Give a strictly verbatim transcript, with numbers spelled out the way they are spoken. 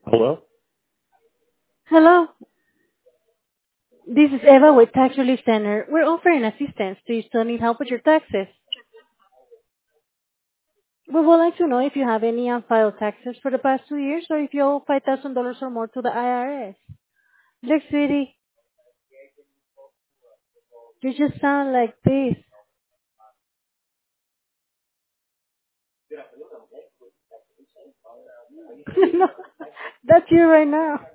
Hello? Hello, this is Eva with Tax Relief Center. We're offering assistance. Do you still need help with your taxes? We would like to know if you have any unfiled taxes for the past two years or if you owe five thousand dollars or more to the I R S. Look, sweetie, you just sound like this. No, that's you right now.